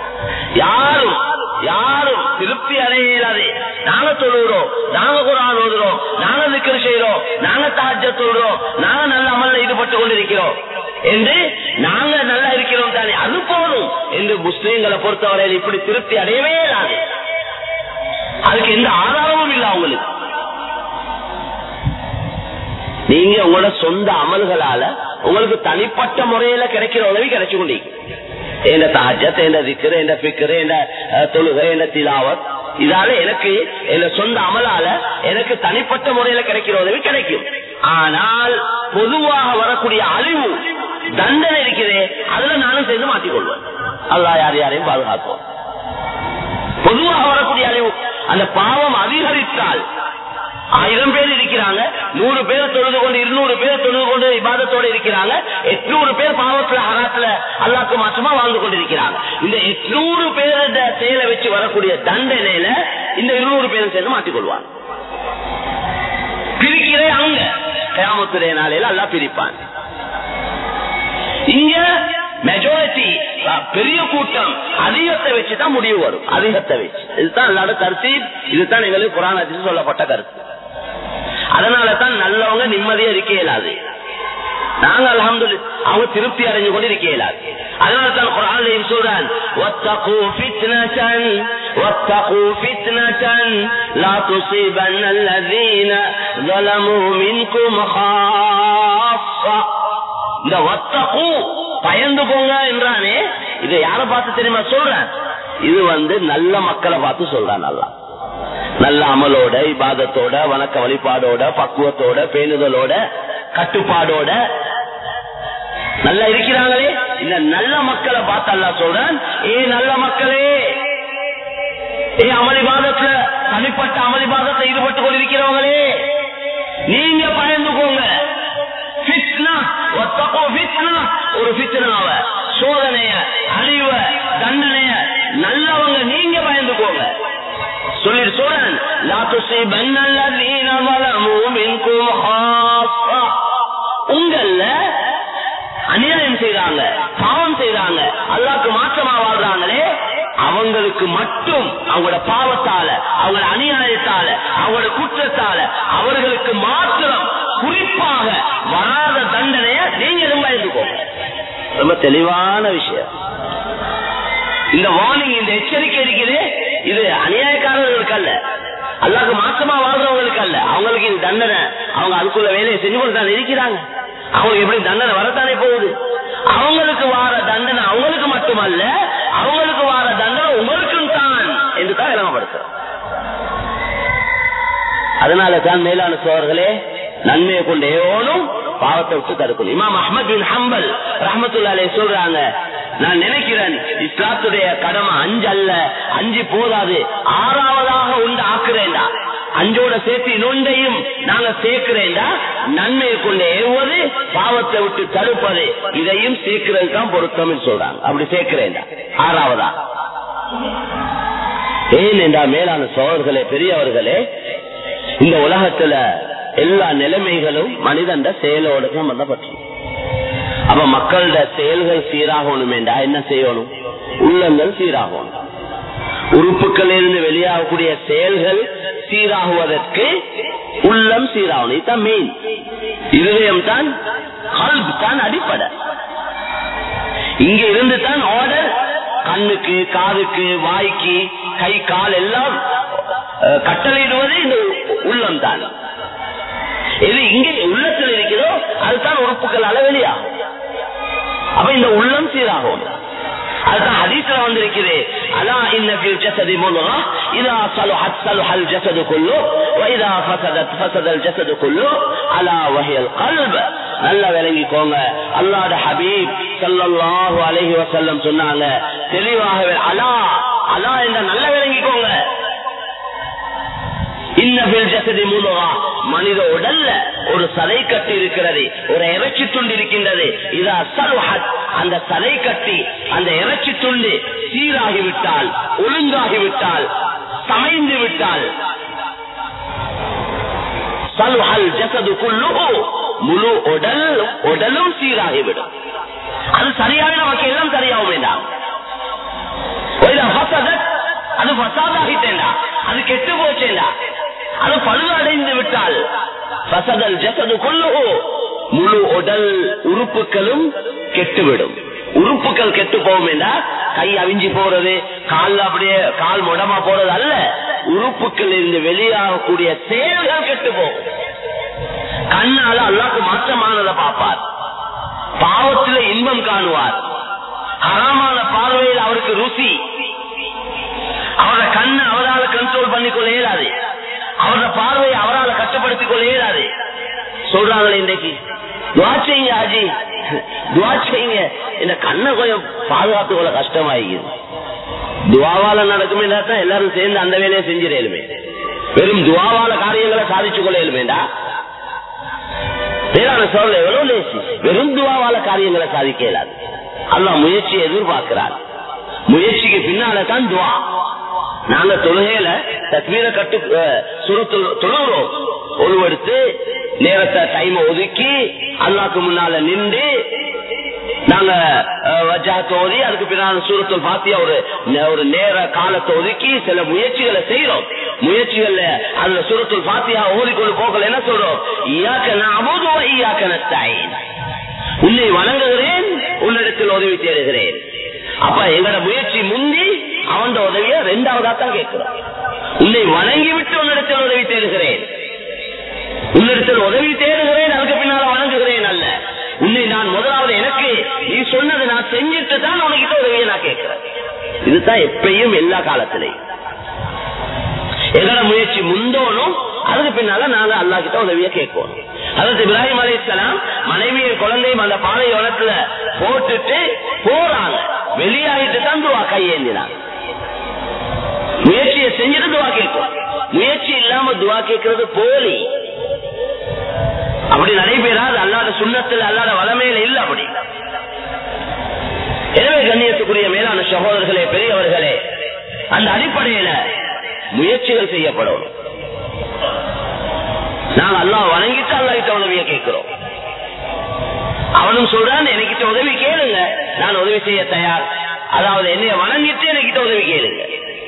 யாரும் திருப்தி அடையாது. நாங்க தொழுகிறோம், நாங்க குர்ஆன் ஓதுறோம், நாங்க திக்ர் செய்றோம், நாங்க தஹஜ்ஜத் தொழுறோம், நாங்க நல்ல அமல்ல ஈடுபட்டு கொண்டிருக்கிறோம். என்று நாங்க நல்லா இருக்கிறோம் தானே அது போதும் என்று முஸ்லீம்களை பொறுத்தவரையில் இப்படி திருப்தி அடையவே இல்லாது. அதுக்கு எந்த ஆதாரமும் இல்லை. அவங்களுக்கு நீங்க உங்களோட சொந்த அமல்களால உங்களுக்கு தனிப்பட்ட முறையில கிடைக்கிற உதவி கிடைச்சு கொண்டீங்க. எந்த தஹஜ்ஜத், எந்த திக்ர், எந்த ஃபிக்ர், எந்த தொழுகை, எந்த திலாவத், இதால எனக்கு என் சொந்த அமலால எனக்கு தனிப்பட்ட முறையில கிடைக்கிற உதவி கிடைக்கும். ஆனால் பொதுவாக வரக்கூடிய அழிவு தண்டனை இருக்கிறதே அதுல நானும் சேர்ந்து மாற்றிக்கொள்வேன். அல்லாஹ் யார் யாரையும் பாதுகாப்போம். பொதுவாக வரக்கூடிய அழிவு அந்த பாவம் அதிகரித்தால் 1000 பேர் இருக்கிறாங்க, 100 பேர் தொழுது கொண்டு 200 பேர் தொழுது கொண்டு இபாதத்தோடு இருக்கிறாங்க, 800 பேர் பாவத்துல ஹராத்துல அல்லாஹ்க்கு மாற்றமா வாழ்ந்து கொண்டிருக்கிறாங்க. இந்த 800 பேரோட செயலை வச்சு வரக்கூடிய தண்டனையில இந்த 200 பேரும் சேர்ந்து மாற்றிக்கொள்வாங்க. பிரிக்கிறே அங்க கியாமத்துடைய நாளையில அல்லாஹ் பிரிப்பான். இங்க மெஜாரிட்டி பெரிய கூட்டம் அதிகத்தை வச்சுதான் முடிவு வரும். அதிகத்தை வச்சு இதுதான் அல்லாஹ்வோட கருத்து. இதுதான் எங்களுக்கு குர்ஆன் ஹதீஸ் சொல்லப்பட்ட கருத்து. அதனாலதான் நல்லவங்க நிம்மதியா இருக்க இயலாது. நாங்க அல்ஹம்துலில்லாஹ் அவங்க திருப்தி அடைஞ்சு கொண்டு இருக்க இயலாது. அதனாலதான் குர்ஆன்ல சொல்றான் வத்தகு ஃபித்னதன் லா துஸீபன்னல்லதீன ஸலமூ மின்கும் ஹாஃஸா. இந்த வத்தகு பயந்து போங்க என்றானே இதை யாரை பார்த்து தெரியுமா சொல்றான்? இது நல்ல மக்களை பார்த்து சொல்றான். அல்லாஹ் நல்ல அமலோட, இபாதத்தோட, வணக்க வழிபாடோட, பக்குவத்தோட, பேணுதலோட, கட்டுப்பாடோட நல்லா இருக்கிறாங்களே இந்த நல்ல மக்களை பார்த்து அல்லாஹ் சொல்றான், ஏ நல்ல மக்களே, ஏ அமளிபாதத்துல தனிப்பட்ட அமளிபாதத்தை ஈடுபட்டு கொண்டிருக்கிறவங்களே, நீங்க பயந்துக்கோங்க. ஒரு ஃபித்னாவ, சோதனைய, அழிவ, தண்டனைய நல்லவங்க நீங்க பயந்துக்கோங்க. சொல்லிட்டு சொல்றேன், உங்கள அநியாயம் செய்றாங்க, பாவம் செய்றாங்க, அல்லாஹ்க்கு மாற்றமா வாழ்றாங்களே அவங்களுக்கு மட்டும் அவங்களோட பாவத்தால, அவங்களோட அநியாயத்தால, அவங்களோட குற்றத்தால அவர்களுக்கு மாத்திரம் குறிப்பாக வராத தண்டனைய நீங்க பயந்துக்கோங்க. ரொம்ப தெளிவான விஷயம். இந்த வார்னிங், இந்த எச்சரிக்கை இருக்குது. இது அநியாயக்காரர்களுக்கு அல்ல, அல்லாஹ்க்கு மாற்றமா வாழ்றவங்களுக்கு அல்ல. அவங்களுக்கு இது தண்டனை. அவங்க அதுக்குள்ள வேலையை செஞ்சு கொண்டு தான் இருக்கிறாங்க. அவங்களுக்கு எப்படி தண்டனை வரத்தானே போகுது. அவங்களுக்கு வார தண்டனை அவங்களுக்கு மட்டுமல்ல, அவங்களுக்கு வார தண்டனை உங்களுக்கும் தான் என்று தான் விளங்கப்படுத்துறோம். அதனால தான் மேலான சோழர்களே, நன்மையை கொண்டு ஏவோனும் பாவத்தை விட்டு தடுக்கணும். இமாம் அஹ்மத் பின் ஹம்பல் ரஹ்மத்துல்லாஹி அலைஹி சொல்றாங்க, நான் நினைக்கிறேன் இஸ்லாத்துடைய கடமை 5 அல்ல, 5 போதாது, 6வதாக உண்டு ஆக்குறேன்டா, 5ஓட சேர்த்து இன்னொன்றையும் நாங்க சேர்க்கிறேன்டா. நன்மையை கொண்டு ஏவுவது, பாவத்தை விட்டு தடுப்பது, இதையும் சேர்க்கிறது தான் பொருத்தம் சொல்றாங்க. அப்படி சேர்க்கிறேன்டா 6வதா. ஏன் என்றா மேலான சோழர்களே, பெரியவர்களே, இந்த உலகத்துல எல்லா நிலைமைகளும் மனிதன் செயலோடு சம்பந்தப்பட்டு. அப்ப மக்களோட செயல்கள் சீராகணும் என்றா என்ன செய்யணும்? உள்ளங்கள் சீராகணும். உறுப்புகளில் இருந்து வெளியாகக்கூடிய செயல்கள் சீராகுவதற்கு உள்ளம் சீராகணும். இதுதான் மெயின். இருதயம் தான், கல்ப் தான் அடிப்படை. இங்க இருந்து தான் ஆர்டர் கண்ணுக்கு, காதுக்கு, வாய்க்கு, கை, கால் எல்லாம் கட்டளையிடுவது இந்த உள்ளம் தான். எது இங்கே உள்ளத்தில் இருக்கிறதோ அதுதான் உறுப்புகளால வெளியாகும். அப்ப இந்த உள்ளம் சீராகும். அதுதான் ஹதீஸ்ல வந்திருக்குது, அலா இன்ன ஃபில் ஜஸதி முல்கா இதா ஸலஹத் ஸலஹல் ஜஸது குல்லு வ இதா ஃபஸதத் ஃபஸதல் ஜஸது குல்லு அலா வஹியல் கல்ப். நல்லா விளங்கிக்கோங்க. அல்லாஹ்வுடைய ஹபீப் ஸல்லல்லாஹு அலைஹி வஸல்லம் சொன்னாங்க தெளிவாகவே, அலா அலா என்ற நல்லா விளங்கிக்கோங்க. மனித உடல்ல ஒரு சதை கட்டி இருக்கிறது, ஒரு இறைச்சி துண்டு இருக்கின்றது. இதா சலுஹத், அந்த சதை கட்டி, அந்த இறைச்சி துண்டு சீராகிவிட்டால், ஒழுங்காகிவிட்டால், சமைந்து விட்டால், சலுஹல் ஜஸது குல்லுஹு, முழு உடலும் சீராகிவிடும். அது சரியாக நமக்கு எல்லாம் சரியாகும் வேண்டாம். அது ஃபஸாதாகிட்டேண்டா, அது கெட்டு போச்சேண்டா, அது பழுது அடைந்து விட்டால் ஃபஸதல் ஜஸது குல்லுஹு, முழு உடல் உறுப்புகளும் கெட்டுவிடும். உறுப்புகள் கெட்டு போகும் என்றா கை அவிஞ்சி போறது, கால் அப்படியே கால் முடமா போறது அல்ல, உறுப்புகள் இருந்து வெளியாகக்கூடிய செயல்கள் கெட்டு போகும். கண்ணால அல்லாஹ்வுக்கு மாற்றமானதை பார்ப்பார், பாவத்தில இன்பம் காணுவார், ஹராமான பார்வையில் அவருக்கு ருசி. அவரோட கண்ணு அவரால் கண்ட்ரோல் பண்ணிக்கொள்ள இயலாது, அவரோட பார்வையை அவரால் கட்டுப்படுத்திக் கொள்ள இயலாது. சொல்றாங்களே இன்றைக்கு துஆ செய்யுங்க ஆஜி, துஆ செய்யுங்க, இந்த கண்ணை கொஞ்சம் பாதுகாத்து கொள்ள கஷ்டமாயிக்குது. துஆவால நடக்குமே தான் எல்லாரும் சேர்ந்து அந்த வேலையை செஞ்சிடலுமே. வெறும் துஆவால காரியங்களை சாதிச்சு கொள்ள இயலுமேடா. சொல்ல எவ்வளவு லேசி, வெறும் துஆவால காரியங்களை சாதிக்க இயலாது. அல்லாஹ் முயற்சியை எதிர்பார்க்கிறார். முயற்சிக்கு பின்னால்தான் துஆ. நாங்க தொழுகையில தக்பீரை கட்டு தொழுகிறோம், ஒழுவெடுத்து நேரத்தை டைம் ஒதுக்கி அல்லாஹ்க்கு முன்னால நின்று நாங்க வஜ்ஹத்தோதி அதுக்கு பின்னால் சூரத்துல் ஃபாத்திஹா ஒரு நேர காலத்தை ஒதுக்கி சில முயற்சிகளை செய்யறோம். முயற்சிகள்ல அதுல சூரத்துல் ஃபாத்திஹா ஓதிக்கொண்டு போகல என்ன சொல்றோம், இய்யாக நஅபுது வ இய்யாக நஸ்தஈன், உன்னை வணங்குகிறேன், உன்னிடத்தில் உதவி தேடுகிறேன். அப்ப எங்களோட முயற்சி முந்தி அவன் உதவிய இரண்டாவதா தான் கேட்கிறோம். உன்னை வணங்கி விட்டு உன்னிடத்தில் உதவி தேடுகிறேன், உன்னிடத்தில் உதவி தேடுகிறேன், அதுக்கு பின்னால வணங்குகிறேன் அல்ல. உன்னை நான் முதலாவது எனக்கு நீ சொன்னதை நான் செஞ்சுட்டு தான் உனக்கிட்ட உதவியை நான் கேட்கிறேன். இதுதான் எப்பயும் எல்லா காலத்திலையும் எங்களோட முயற்சி முந்தோனும், அதுக்கு பின்னால நாங்க அல்லாஹ் கிட்ட உதவியை கேட்போம். அதாவது இப்ராஹிம் அலைஹிஸ்ஸலாம் மனைவியை குழந்தையும் அந்த பாலைவனத்துல போட்டுட்டு போறாங்க, வெளியாகிட்டு தான் துவா கையேந்தினாங்க. முயற்சியை செஞ்சுட்டு துவா கேட்கும். முயற்சி இல்லாம துவா கேட்கறது போலி, அப்படி நடைபெறாது. அல்லாத சுண்ணத்தில் அல்லாத வளமையில இல்ல அப்படி. எனவே கண்ணியத்துக்குரிய மேலான சகோதரர்களே, பெரியவர்களே, அந்த அடிப்படையில முயற்சிகள் செய்யப்படும். நாங்கள் அல்லாஹ் வணங்கிட்டு அல்லாஹ்கிட்ட உதவியை கேட்கிறோம். அவனும் சொல்றான், எனக்கிட்ட உதவி கேளுங்க, நான் உதவி செய்ய தயார். அதாவது என்னைய வணங்கிட்டு எனக்கிட்ட உதவி கேளுங்க.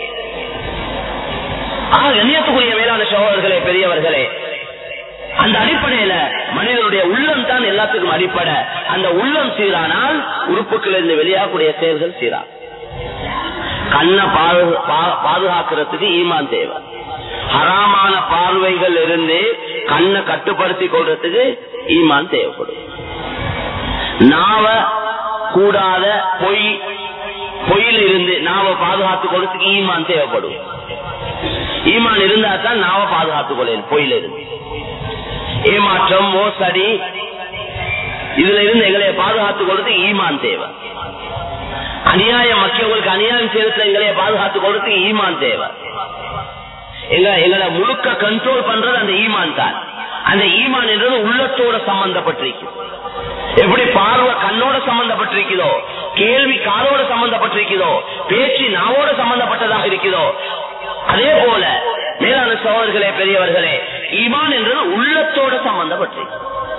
கண்ணியத்துக்குரிய மேலான சகோதரர்களே, பெரியவர்களே, அந்த அடிப்படையில மனிதனுடைய உள்ளம் தான் எல்லாத்துக்கும் அடிப்படை. அந்த உள்ளம் சீரானால் உறுப்புகள் இருந்து வெளியாகக்கூடிய செயல்கள் சீரா. கண்ணை பாதுகாக்கிறதுக்கு ஈமான் தேவை. ஹராமான பார்வைகள் இருந்து கண்ணை கட்டுப்படுத்தி கொள்றதுக்கு ஈமான் தேவைப்படும். நாவ கூடாத பொய்யில் இருந்து நாவை பாதுகாத்துக் கொள்றதுக்கு ஈமான் தேவைப்படும். ஈமான் இருந்தா தான் நாவை பாதுகாத்துக் கொள்ள. பொய்யில இருந்து ஏமாற்றம், மோசடி, இதுல இருந்து எங்களை பாதுகாத்துக் கொள்றதுக்கு ஈமான் தேவை. அநியாயம், மற்றவங்களுக்கு அநியாயம் செய்யறதுல எங்களை பாதுகாத்துக் கொள்றதுக்கு ஈமான் தேவை. எங்களை முழுக்க கண்ட்ரோல் பண்றது அந்த ஈமான் தான். அந்த ஈமான் என்றது உள்ளத்தோட சம்பந்தப்பட்டிருக்கு. எப்படி பார்வை கண்ணோட சம்பந்தப்பட்டிருக்கிறதோ, கேள்வி காலோட சம்பந்தப்பட்டிருக்கிறதோ, பேச்சு நாவோட சம்பந்தப்பட்டதாக இருக்கிறதோ, அதே போல மேலான சகோதரர்களே, பெரியவர்களே, ஈமான் என்றது உள்ளத்தோட சம்பந்தப்பட்டிருக்கு.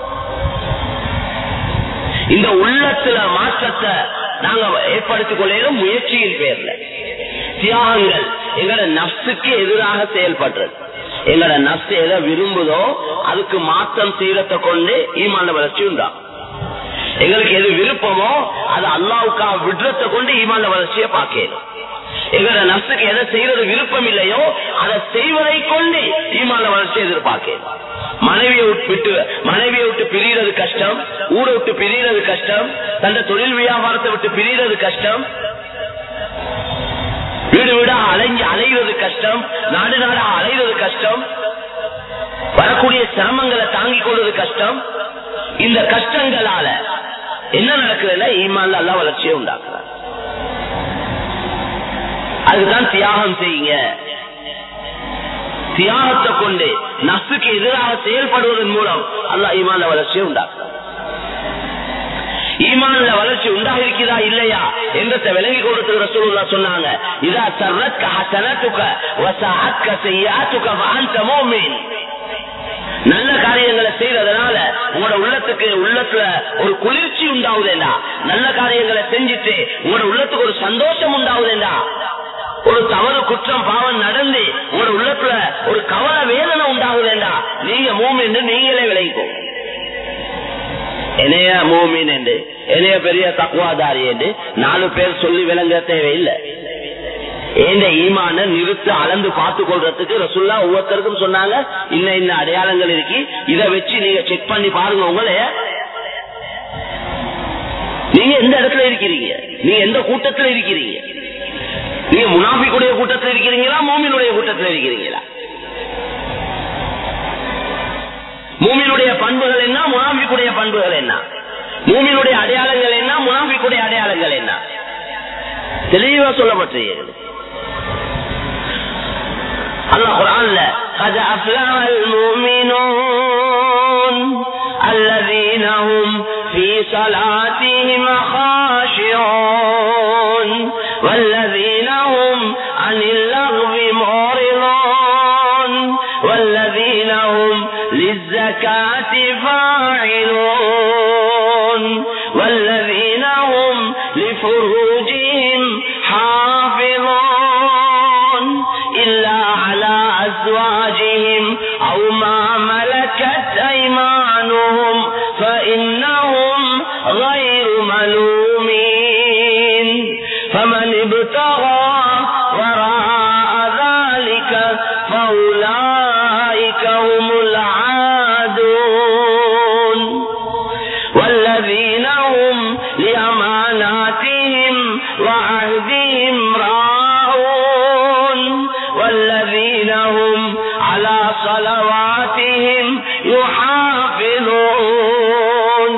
இந்த உள்ளத்துல மாற்றத்தை நாங்க ஏற்படுத்திக் கொள்ளும் முயற்சியின் பேர்ல தியாகங்கள். எங்களோட நப்சுக்கு எதிராக செயல்படுறது. எங்களோட நப்சு எதை விரும்புதோ அதுக்கு மாற்றம் செய்யறதை கொண்டு ஈமான் வளர்ச்சி உண்டாகும். எங்களுக்கு எது விருப்பமோ அது அல்லாஹ்வுக்காக விடுறதை கொண்டு ஈமான் வளர்ச்சியை பார்க்கணும். எங்களோட நப்சுக்கு எதை செய்யறது விருப்பம் இல்லையோ அதை செய்வதை கொண்டு ஈமான் வளர்ச்சியை எதிர்பார்க்கணும். மனைவியை விட்டு பிரிகிறது கஷ்டம், ஊரை விட்டு பிரிகிறது கஷ்டம், தந்த தொழில் வியாபாரத்தை விட்டு பிரிகிறது கஷ்டம், வீடு வீடா அலைகிறது கஷ்டம், நாடு நாடா அலைகிறது கஷ்டம், வரக்கூடிய சிரமங்களை தாங்கிக் கொள்வது கஷ்டம். இந்த கஷ்டங்களால என்ன நடக்குதுன்னா ஈமான்ல அல்லாஹ் வளர்ச்சியை உண்டாக்குறார். அதுதான் தியாகம் செய்யுங்க. தியாகத்தை கொண்டு நப்சுக்கு எதிராக செயல்படுவதன் மூலம் அல்லாஹ் ஈமான்ல வளர்ச்சியை உண்டாக்குறார். ஈமான்ல வளர்ச்சி உண்டாக இருக்கிறதா இல்லையா என்றதை விளங்கி கொடுத்து ரசூலுல்லாஹ் சொன்னாங்க, இதா சர்ரத்க ஹஸனத்துக வஸஅத்க ஸய்யிஅத்துக ஃபஅன்த முஃமின். நல்ல காரியங்களை செய்யறதுனால உங்களோட உள்ளத்துல ஒரு குளிர்ச்சி உண்டாகுதுண்டா, நல்ல காரியங்களை செஞ்சுட்டு உங்களோட உள்ளத்துக்கு ஒரு சந்தோஷம் உண்டாகுதுண்டா, ஒரு தவறு குற்றம் பாவம் நடந்து உங்களோட உள்ளத்துல ஒரு கவலை வேதனை உண்டாகுதுண்டா, நீங்க மூமின்னு நீங்களே விளைவிக்கும். என்னைய மூமின் என்று, என்னைய பெரிய தக்குவாதாரி என்று 4 பேர் சொல்லி விளங்க தேவையில்லை. இந்த ஈமான நிறுத்து அளந்து பார்த்து கொள்றதுக்கு ரசூலுல்லாஹ் ஒவ்வொருத்தருக்கும் சொன்னாங்க, இன்ன அடையாளங்கள் இருக்கு, இதை வச்சு நீங்க செக் பண்ணி பாருங்க. உங்களே நீங்க எந்த இடத்துல இருக்கிறீங்க, நீங்க எந்த கூட்டத்துல இருக்கிறீங்க, நீங்க முனாஃபிக்குடைய கூட்டத்தில் இருக்கிறீங்களா, மூமினுடைய கூட்டத்தில் இருக்கிறீங்களா? மூமினுடைய பண்புகள் என்ன, முனாஃபிக்குடைய பண்புகள் என்ன, மூமினுடைய அடையாளங்கள் என்ன, முனாஃபிக்குடைய அடையாளங்கள் என்ன, தெளிவா சொல்லப்பட்டிருக்கிறது. அல்லாஹ் குர்ஆன்ல قد أفلح المؤمنون الذين هم في صلاتهم خاشعون والذين هم عن اللغو معرضون والذين هم للزكاة فاعلون والذين هم لفروجهم حافظون إلا على أزواجهم أو ما ملكت أيمانهم فإنهم غير ملومين فمن ابتغى وراء ذلك فأولئك هم العادون والذين هم لأماناتهم وعهدهم راعون والذين هم على صلواتهم يحافظون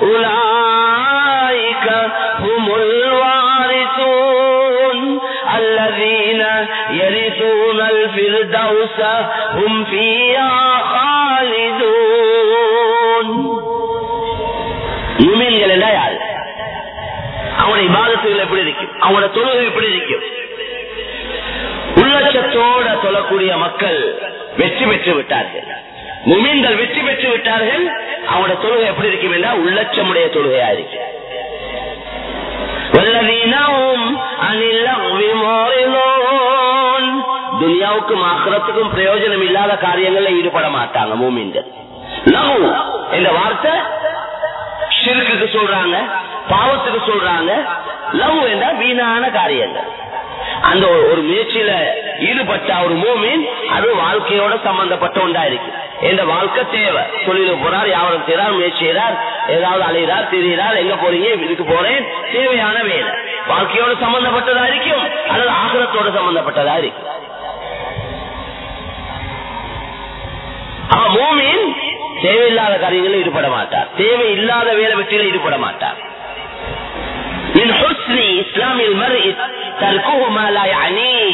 أولئك هم الوارثون الذين يرثون الفردوس هم فيها خالدون. யூமின்கள் எல்லாம் யாரு? அவனுடைய இபாதத்துகள் எப்படி இருக்கும், அவனோட தொழுகை எப்படி இருக்கும்? உள்ளட்சத்தோட தொழக்கூடிய மக்கள் வெற்றி பெற்று விட்டார்கள், முஃமின்கள் வெற்றி பெற்று விட்டார்கள். அவனோட தொழுகை எப்படி இருக்கும் என்றால் உள்ளட்சமுடைய தொழுகையா இருக்கு. துனியாவுக்கும் ஆখিরাத்துக்கும் பிரயோஜனம் இல்லாத காரியங்களில் ஈடுபட மாட்டாங்க மூமின்கள். லஹு என்ற வார்த்தை ஷிர்க்குக்கு சொல்றாங்க, பாவத்துக்கு சொல்றாங்க. லஹு என்ற வீணான காரியங்கள். அந்த ஒரு முயற்சியில ஈடுபட்ட ஒரு மூமின் அது வாழ்க்கையோட சம்பந்தப்பட்ட ஒன்றா இருக்கு. இந்த வாழ்க்கை தேவை. தொழில போறார், யாவரும் செய்றார், முயற்சி செய்றார், ஏதாவது அலைகிறார், திரிகிறார், எங்க போறீங்க, இதுக்கு போறேன், தேவையான வேலை வாழ்க்கையோட சம்பந்தப்பட்டதா இருக்கும் அல்லது ஆகிரத்தோட சம்பந்தப்பட்டதா இருக்கும். அவன் மூமின் தேவையில்லாத காரியங்களில் ஈடுபட மாட்டார், தேவையில்லாத வேலை வெற்றியில ஈடுபட மாட்டார். மின் ஹுஸ்னி இஸ்லாமில் மர்இ தர்குஹு மா லா யஅனீஹ்.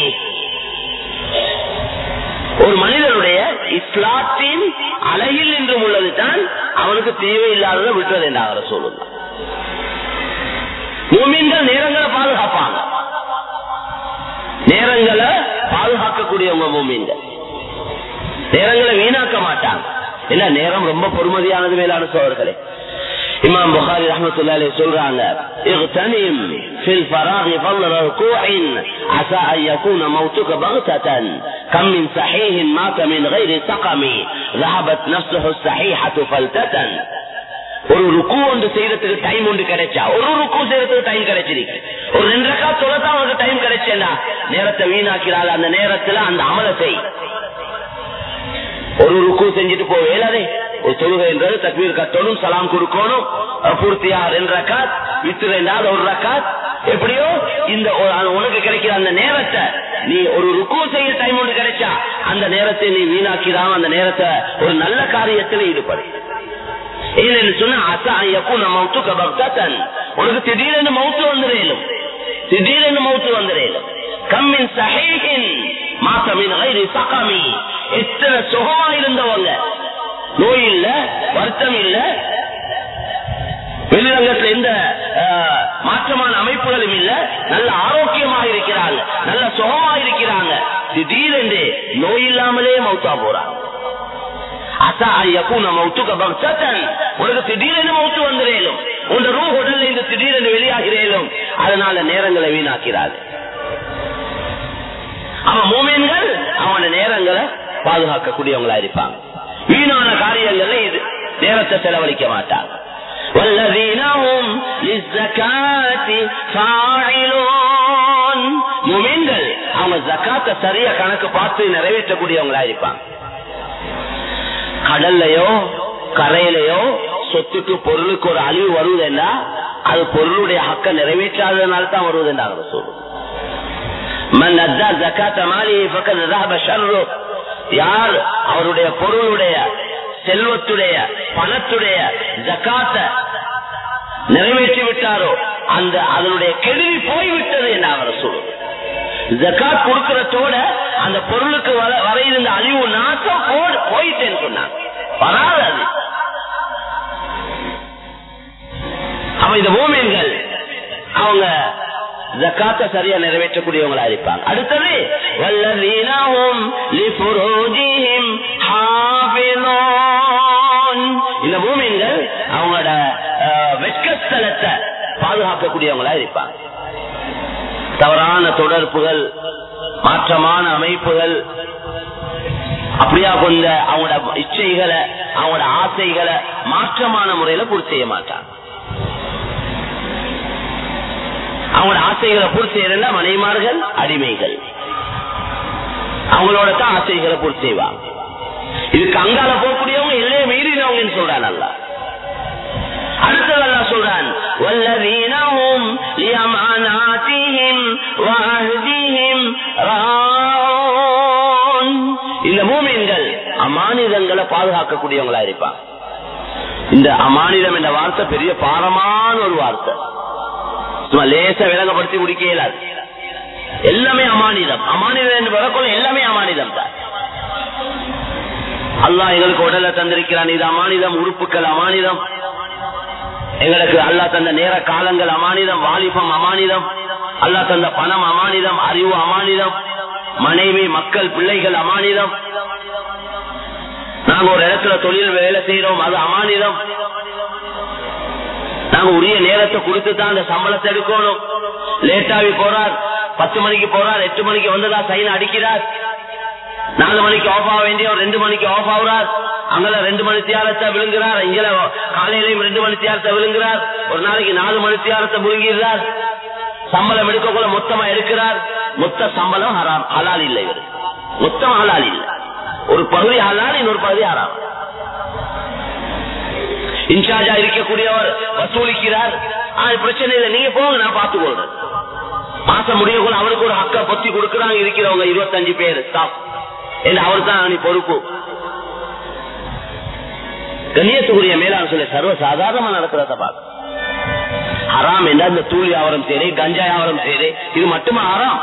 ஒரு மனிதனுடைய இஸ்லாத்தின் அழகில் என்றும் உள்ளதுதான் அவனுக்கு தேவையில்லாததை விட்டுறது என்றாக சொல்லுங்க. மூமின்கள் நேரங்களை பாதுகாப்பாங்க, நேரங்களை பாதுகாக்கக்கூடியவங்க மூமின்கள். நேரங்களை வீணாக்க மாட்டாங்க. இல்ல, நேரம் ரொம்ப பொறுமதியானது மேலான சோழர்களே. இமாம் புகாரி ரஹ்மத்துல்லாஹி அலைஹி சொல்றாங்க, இக்தனிம் ஃபில் ஃபராகி ஃபضل ركوع عسى ان يكون موتك بغتة كم من صحيح مات من غير سقم ذهبت نفسه الصحيحة فلتة. ஒரு ருக்கு ஒன்று செய்யறதுக்கு டைம் ஒன்று கிடைச்சா, ஒரு ருக்கு செய்யறதுக்கு டைம் கிடைச்சிருக்கு, ஒரு 2 ரக்காத் தொழத்தான் அவனுக்கு டைம் கிடைச்சா நேரத்தை வீணாக்கிறாள். அந்த நேரத்துல அந்த அமலை செய். ஒரு ருக்கு செஞ்சுட்டு போவேலாதே. ஒரு தொழுகை என்றது தக்பீர் கட்டணும், சலாம் கொடுக்கணும், பூர்த்தியா 2 ரக்காத், வித்து 2வது 1 ரக்காத், எப்படியோ இந்த உனக்கு கிடைக்கிற அந்த நேரத்தை நீ ஒரு ருக்கு செய்ய டைம் ஒன்று கிடைச்சா அந்த நேரத்தை நீ வீணாக்கிறாம அந்த நேரத்தை ஒரு நல்ல காரியத்தில் ஈடுபடு. சொன்னா உனக்கு திடீரென்று மௌத்து வந்துடும், திடீரென்று மௌத்து வந்துடும். கம்மின் சஹீஹின் மாசமின் கைரி சகமி. எத்தனை சுகமா இருந்தவங்க, நோய் இல்ல, வருத்தம் இல்ல, வெளிரங்கத்தில் எந்த மாற்றமான அமைப்புகளும் இல்ல, நல்ல ஆரோக்கியமாக இருக்கிறாங்க, நல்ல சுகமா இருக்கிறாங்க. திடீரென்று நோய் இல்லாமலே மௌத்தா போறாங்க. உனக்கு திடீரென்று மௌத்து வந்துடும், உன் ரூஹ் உடல்ல இருந்து திடீரென்று வெளியாகிறேனும். அதனால நேரங்களை வீணாக்கிறாரு. அவன் மூமின்கள் அவன நேரங்களை பாதுகாக்கக்கூடியவங்களா இருப்பாங்க. வீணான காரியங்கள்ல இது நேரத்தை செலவழிக்க மாட்டாங்க. والذين هم للزكاة فاعلون. முஃமின்கள் அவங்க ஜகாத்தை சரியா கணக்கு பார்த்து நிறைவேற்றக்கூடியவங்களா இருப்பாங்க. கடல்லையோ கரையிலையோ சொத்துக்கு பொருளுக்கு ஒரு அழிவு வருவதுன்னா அது பொருளுடைய ஹக்க நிறைவேற்றாததுனால தான் வருவதுன்றாங்க சொல்லுவோம். யார் அவருடைய பொருளுடைய செல்வத்துடைய பணத்துடைய ஜகாத்தை நிறைவேற்றி விட்டாரோ அந்த அதனுடைய கெடுதி போய்விட்டது என்று அவர் சொல்லுவோம். ஜகாத் கொடுக்கிறதோட அந்த பொருளுக்கு வர இருந்த அழிவு நாசம் போயிட்டேன்னு சொன்னாங்க, வராது. அப்ப இந்த மூமின்கள் அவங்க ஜகாத்தை சரியா நிறைவேற்றக்கூடியவங்களா இருப்பாங்க. அடுத்தது வல்லதீனஹும் லிஃபுரூஜிஹிம் ஹாஃபிலூன். இந்த மூமின்கள் அவங்களோட வெட்கஸ்தலத்தை பாதுகாக்கக்கூடியவங்களா இருப்பாங்க. தவறான தொடர்புகள், மாற்றமான அமைப்புகள், அப்படியா கொண்ட அவங்களோட இச்சைகளை அவங்களோட ஆசைகளை மாற்றமான முறையில பூர்த்தி செய்ய மாட்டாங்க. அவங்களோட ஆசைகளை பூர்த்தி செய்யறா மனைமார்கள் அடிமைகள் அவங்களோட தான் ஆசைகளை பூர்த்தி செய்வாங்க. இதுக்கு அங்கால போகக்கூடியவங்க எல்லையை மீறினவங்க சொல்றான் அல்ல. அடுத்தது அல்லாஹ் சொல்றான் வல்லதீனஹும் லியமானாத்திஹிம் வஅஹ்திஹிம் ராஊன். இந்த மூமின்கள் அமானிதங்களை பாதுகாக்கக்கூடியவங்களா இருப்பாங்க. இந்த அமானிதம் என்ற வார்த்தை பெரிய பாரமான ஒரு வார்த்தை, லேச விளங்கப்படுத்தி முடிக்க இயலாது. எல்லாமே அமானிதம். அமானிதம் என்று வரக்குள்ள எல்லாமே அமானிதம் தான். அல்லாஹ் எங்களுக்கு உடலை தந்திருக்கிறான், இது அமானிதம். உறுப்புகள் அமானிதம். எங்களுக்கு அல்லாஹ் தந்த நேர காலங்கள் அமானிதம். வாலிபம் அமானிதம். அல்லாஹ் தந்த பணம் அமானிதம். அறிவு அமானிதம். மனைவி மக்கள் பிள்ளைகள் அமானிதம். நாங்க ஒரு இடத்துல தொழில் வேலை செய்யறோம், அது அமானிதம். நாங்க உரிய நேரத்தை கொடுத்து தான் அந்த சம்பளத்தை எடுக்கணும். லேட்டாவி போறார், 10 மணிக்கு போறார், 8 மணிக்கு வந்ததா சைன் அடிக்கிறார். 4 மணிக்கு ஆஃப் ஆக வேண்டிய 2 மணிக்கு ஆஃப் ஆகுறார். அங்கல 2 மணி தியாலத்தை விழுங்குறார், இங்கல காலையிலையும் 2 மணி தியாலத்தை விழுங்குறார். ஒரு நாளைக்கு 4 மணி தியாலத்தை விழுங்கிறார். சம்பளம் எடுக்கக்குள்ள மொத்தமா எடுக்கிறார். மொத்த சம்பளம் ஹராம், ஹலால் இல்லை. இவர் மொத்தம் ஹலால் இல்லை. ஒரு பகுதி ஹலால், இன்னொரு பகுதி ஹராம். இன்சார்ஜா இருக்கக்கூடியவர் வசூலிக்கிறார். பிரச்சனை இல்லை, நீங்க போங்க, நான் பார்த்துக்கொள்றேன். மாசம் முடியக்குள்ள அவருக்கு ஒரு ஹக்கா பொத்தி கொடுக்கறாங்க. இருக்கிறவங்க 25 பேர் ஸ்டாஃப், அவர் தான் நீ பொறுப்பு. கண்ணியத்துக்குரிய மேலான சொல்ல சர்வ சாதாரணமா நடக்கிறத பார்க்க. ஹராம் என்றால் இந்த தூள் வியாபாரம் செய்யறே, கஞ்சா வியாபாரம் செய்யறே, இது மட்டுமா ஹராம்?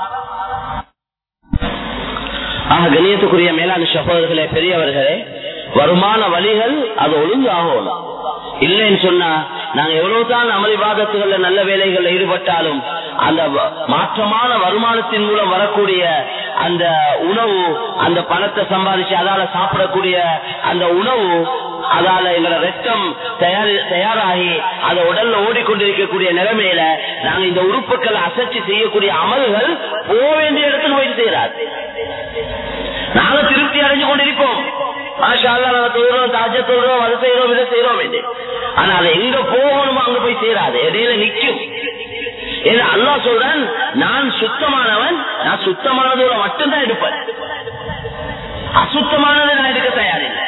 கண்ணியத்துக்குரிய மேலான சகோதரர்களே, பெரியவர்களே, வருமான வழிகள் அது ஒழுங்காகும். இல்லைன்னு சொன்னா நாங்க எவ்வளவுதான் அமல் இபாதத்துகள்ல நல்ல வேலைகள்ல ஈடுபட்டாலும் அந்த மாற்றமான வருமானத்தின் மூலம் வரக்கூடிய அந்த உணவு, அந்த பணத்தை சம்பாதிச்சு அதால சாப்பிடக்கூடிய அந்த உணவு, அதால எங்களோட ரத்தம் தயாராகி அதை உடல்ல ஓடிக்கொண்டிருக்கக்கூடிய நிலைமையில நாங்க இந்த உறுப்புகளை அசைச்சு செய்யக்கூடிய அமல்கள் போக வேண்டிய இடத்துக்கு போயிட்டு செய்யறாரு. நாங்க திருப்தி அடைஞ்சு கொண்டிருப்போம். நாங்க தொழுறோம், தாஜ தொழுறோம், அது செய்யறோம், இதை செய்யறோம். ஆனா அதை எங்க போகணுமோ அங்க போய் சேராது, இடையில நிக்கும். அல்லாஹ் சொல்றேன், நான் சுத்தமானவன், நான் சுத்தமானதோட மட்டும்தான் எடுப்பேன், அசுத்தமானதை நான் எடுக்க தயாரில்லை.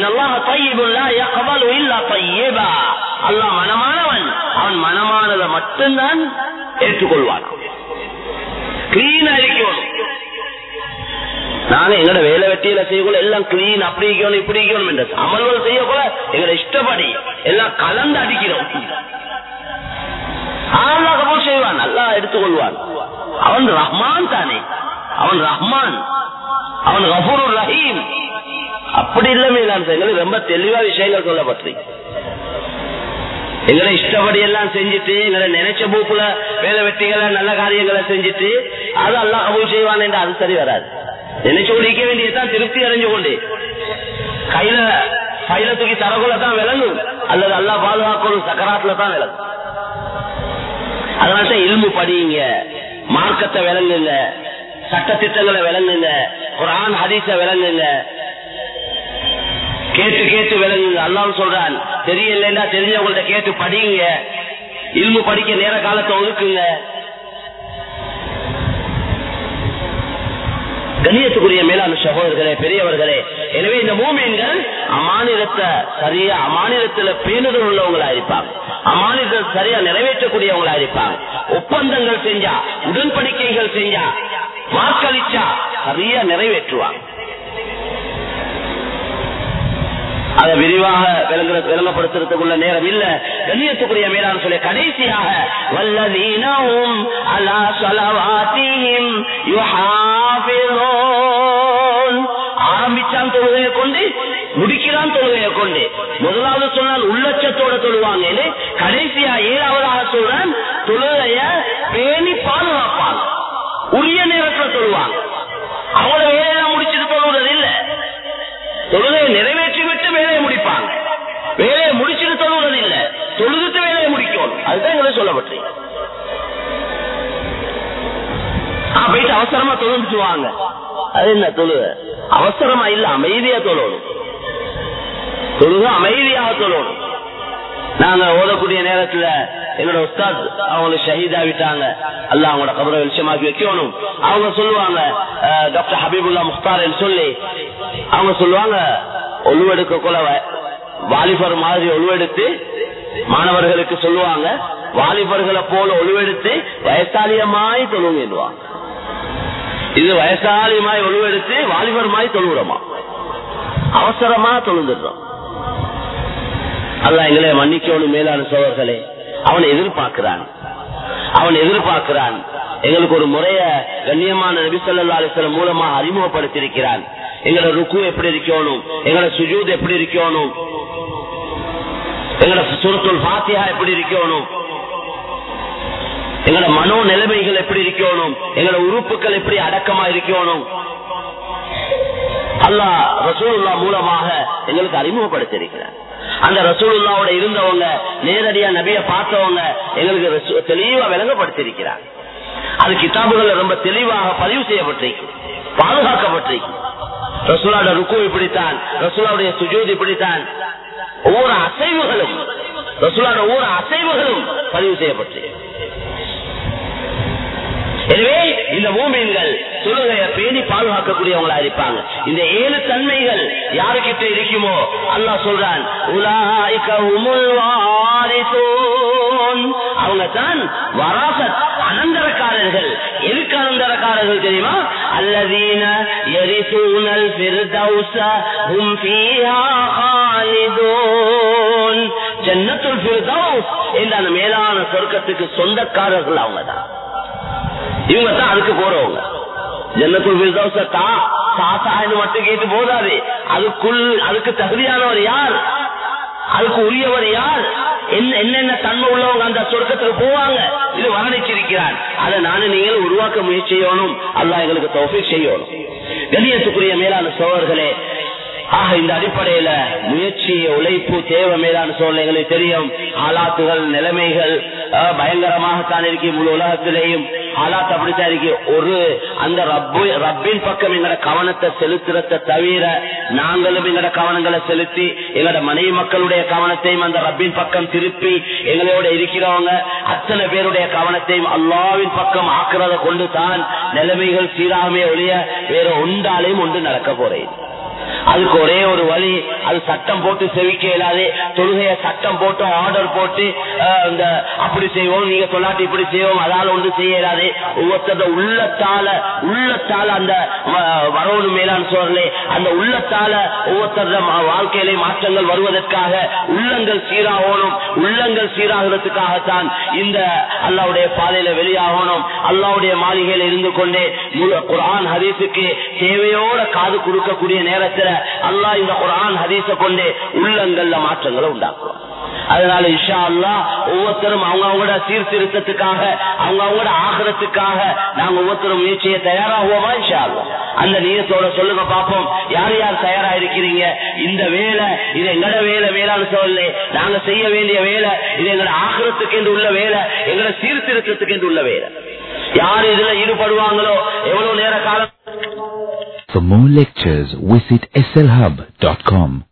அல்லாஹ் மனமானவன், அவன் மனமானதை மட்டும்தான் ஏற்றுக்கொள்வான். கிளீனா இருக்கணும். நாங்க எங்களோட வேலை வெட்டியில செய்யக்கூட எல்லாம் கிளீன், அப்படி இருக்கணும் இப்படி இருக்கணும் என்ற அமல்கள் செய்யக்கூட எங்களை இஷ்டப்படி எல்லாம் கலந்து அடிக்கிறோம். கபூல் செய்வான், நல்லா எடுத்துக்கொள்வான். அவன் ரஹ்மான் தானே, அவன் ரஹ்மான், அவன் கஃபூருர் ரஹீம். அப்படி இல்லமே எங்களுக்கு ரொம்ப தெளிவா விஷயங்கள் சொல்லப்பட்டிருக்கு. எங்களை இஷ்டப்படி எல்லாம் செஞ்சுட்டு எங்களை நினைச்ச பூப்புல வேலை வெட்டிகளை நல்ல காரியங்களை செஞ்சுட்டு அது அல்லாஹ் கபூல் செய்வான் என்று அது சரி வராது. நினைச்சு குடிக்க வேண்டியதான் திருப்தி அடைஞ்சு கொண்டு கையில பையில தூக்கி தரக்குள்ளதான் விளங்கும், அல்லது அல்லாஹ் பாதுகாக்கணும் சக்கராத்துல தான் விளங்கும். அதனால்தான் இல்மு படிங்க, மார்க்கத்தை விளங்குங்க, சட்ட திட்டங்களை விளங்குங்க, குர்ஆன் ஹதீஸை விளங்குங்க. கேட்டு கேட்டு விளங்குங்க. அல்லாஹ் சொல்றான், தெரியலன்னா தெரிஞ்சவங்கள்ட்ட கேட்டு படிங்க, இல்மு படிக்க நேர காலத்தை ஒதுக்குங்க. கண்ணியத்துக்குரிய மேலான சகோதரர்களே, பெரியவர்களே, எனவே இந்த மூமின்கள் அமானிதத்தை சரியா அமானிதத்துல பேணுதல் உள்ளவங்களா இருப்பாங்க, அமானிதத்தை சரியா நிறைவேற்றக்கூடியவங்களா இருப்பாங்க. ஒப்பந்தங்கள் செஞ்சா, உடன்படிக்கைகள் செஞ்சா, வாக்களிச்சா சரியா நிறைவேற்றுவாங்க. அதை விரிவாக விளங்கப்படுத்துறதுக்குள்ள நேரம் இல்ல. கண்ணியத்துக்குரிய மேலான சொல்ல கடைசியாக வல்லதீனஹும் அலா ஸலவாத்திஹிம் யுஹாஃபிஸூன். ஆரம்பிச்சான் தொழுகையை கொண்டு, முடிக்கிறான் தொழுகையை கொண்டு. முதலாவது சொன்னால் உள்ளச்சத்தோட தொழுவாங்க, கடைசியா ஏழாவதாக சொல்றான் தொழுகைய பேணி பாதுகாப்பாங்க, உரிய நேரத்தில் தொழுவாங்க. அவங்கள வேலையெல்லாம் முடிச்சுட்டு தொழுவது இல்ல, தொழுகையை நிறைவேற்றி விட்டு வேலையை முடிப்பாங்க. வேலையை முடிச்சுட்டு தொழுவது இல்ல, தொழுதுட்டு வேலையை முடிக்கணும். அதுதான் எங்களை சொல்லப்பட்டு போயிட்டு அவசரமா தொழுந்துச்சுவாங்க. அது என்ன தொழுக? அவசரமா இல்ல, அமைதியா தொழணும். தொழுக அமைதியாக தொழணும். நாங்க ஓதக்கூடிய நேரத்துல எங்களோட உஸ்தாத் அவங்களுக்கு ஷஹீதாவிட்டாங்க, அல்லாஹ் அவங்களோட கபரை வெளிச்சமாக்கி வைக்கணும். அவங்க சொல்லுவாங்க, டாக்டர் ஹபீபுல்லா முக்தார் சொல்லி அவங்க சொல்லுவாங்க, ஒழுவெடுக்க கொள்ள வாலிபர் மாதிரி ஒழுவெடுத்து மாணவர்களுக்கு சொல்லுவாங்க, வாலிபர்களை போல ஒழுவெடுத்து வயசாலியமாய் தொழுவாங்க. இது வயசாலியமாய் ஒழுவெடுத்து வாலிபர் மாதிரி தொழுகிறோமா? அவசரமா தொழுந்துடுறோம். அல்லாஹ் எங்களை மன்னிக்கணும். மேலான சோழர்களே, அவனை எதிர்பார்க்கிறான், அவன் எதிர்பார்க்கிறான். எங்களுக்கு ஒரு முறைய கண்ணியமான நபி ஸல்லல்லாஹு அலைஹி வஸல்லம் மூலமாக அறிமுகப்படுத்தியிருக்கிறான். எங்களோட ருக்கு எப்படி இருக்கணும், எங்களோட சுஜூத் எப்படி இருக்கணும், எங்களோட சூரத்துல் ஃபாத்திஹா எப்படி இருக்கணும், எங்களோட மனோ நிலைமைகள் எப்படி இருக்கணும், எங்களோட உறுப்புகள் எப்படி அடக்கமா இருக்கணும். அல்லாஹ் ரசூலுல்லாஹ் மூலமாக எங்களுக்கு அறிமுகப்படுத்தியிருக்கிறார். அந்த ரசூலுல்லாவோட இருந்தவங்க, நேரடியா நபியை பார்த்தவங்க எங்களுக்கு தெளிவா விளங்கப்படுத்தியிருக்கிறார். அது கிதாபுகள் ரொம்ப தெளிவாக பதிவு செய்யப்பட்டிருக்கு, பாதுகாக்கப்பட்டிருக்கு. ரசூலோட ருக்கு இப்படித்தான், ரசூலுடைய சுஜூத் இப்படித்தான், ஒவ்வொரு அசைவுகளும் ரசூலோட ஒவ்வொரு அசைவுகளும் பதிவு செய்யப்பட்டிருக்கு. எனவே இந்த மூமின்கள் தொழுகையை பேணி பாதுகாக்கக்கூடியவங்களா இருப்பாங்க. இந்த 7 தன்மைகள் யாருக்கிட்ட இருக்குமோ அல்லாஹ் சொல்றான், உலாயிக ஹுமுல் வாரிசூன். அவங்க தான் வராசத், அனந்தரக்காரர்கள். எதுக்கு அனந்தரக்காரர்கள் தெரியுமா? அல்லதீன யரிசூனல் ஃபிர்தௌஸ ஹும் ஃபீஹா காலிதூன். ஜன்னத்துல் ஃபிர்தௌஸ் என்ற அந்த மேலான சொர்க்கத்துக்கு சொந்தக்காரர்கள் அவங்க தான். இவங்க தான் அதுக்கு போறவங்க. ஜன்னத்துல் ஃபிர்தௌஸ தாத்தான்னு மட்டும் கேட்டு போதாது, அதுக்கு தகுதியானவர் யார், அதுக்கு உரியவர் யார், என்னென்ன தன்மை உள்ளவங்க அந்த சொர்க்கத்துக்கு போவாங்க, இது வர்ணிச்சிருக்கிறார். அதை நானும் நீங்கள் உருவாக்க முயற்சி செய்யணும். அல்லாஹ் எங்களுக்கு தௌஃபீக் செய்யணும். கண்ணியத்துக்குரிய மேலான சோழர்களே, ஆக இந்த அடிப்படையில முயற்சி, உழைப்பு தேவை. மேலான சோழர்கள் எங்களுக்கு தெரியும், ஆலாத்துகள் நிலைமைகள் பயங்கரமாகத்தான் இருக்கு. முழு உலகத்திலேயும் ஆலாத் அப்படித்தான் இருக்கு. ஒரு அந்த ரப்பின் பக்கம் எங்கட கவனத்தை செலுத்துறத தவிர நாங்களும் எங்கட கவனங்களை செலுத்தி எங்கட மனைவி மக்களுடைய கவனத்தையும் அந்த ரப்பின் பக்கம் திருப்பி எங்களோட இருக்கிறவங்க அத்தனை பேருடைய கவனத்தையும் அல்லாஹ்வின் பக்கம் ஆக்குறத கொண்டு தான் நிலைமைகள் சீராகவே ஒழிய வேற ஒன்றாலையும் ஒன்று நடக்க போறேன். அதுக்கு ஒரே ஒரு வழி, அது சட்டம் போட்டு செவிக்க இயலாது. தொழுகைய சட்டம் போட்டு ஆர்டர் போட்டு அப்படி செய்வோம், நீங்க சொல்லாட்டி இப்படி செய்வோம், அதால ஒன்று செய்ய இயலாது. ஒவ்வொருத்தர உள்ளத்தால அந்த வரவணு மேலான சோழர்களே, அந்த உள்ளத்தால ஒவ்வொருத்தர வாழ்க்கையிலே மாற்றங்கள் வருவதற்காக உள்ளங்கள் சீராகணும். உள்ளங்கள் சீராகிறதுக்காகத்தான் இந்த அல்லாஹ்வுடைய பாதையில வெளியாகணும். அல்லாஹ்வுடைய மாளிகையில இருந்து கொண்டே குர்ஆன் ஹதீஸுக்கு தேவையோட காது கொடுக்கக்கூடிய நேரத்தில் அல்லாஹ் இந்த குர்ஆன் ஹதீஸ கொண்டே உள்ளங்கள்ல மாற்றங்களை உண்டாக்குவார். அதனால இன்ஷா அல்லாஹ் ஒவ்வொருத்தரும் அவங்களோட சீர்திருத்தத்துக்காக, அவங்களோட ஆகரத்துக்காக நாங்க ஒவ்வொருத்தரும் முயற்சியை தயாராகுவோமா? இன்ஷா அல்லாஹ் அந்த நியத்தோட சொல்லுங்க பாப்போம். யார் யார் தயாரா இருக்கிறீங்க? இந்த வேலை இது எங்கட வேலை, மேலான சொல்லு நாங்க செய்ய வேண்டிய வேலை, இது எங்களோட ஆகரத்துக்கு என்று உள்ள வேலை, எங்களோட சீர்திருத்தத்துக்கு என்று உள்ள வேலை. யார் இதுல ஈடுபடுவாங்களோ எவ்வளவு நேர காலம். For more lectures, visit slhub.com.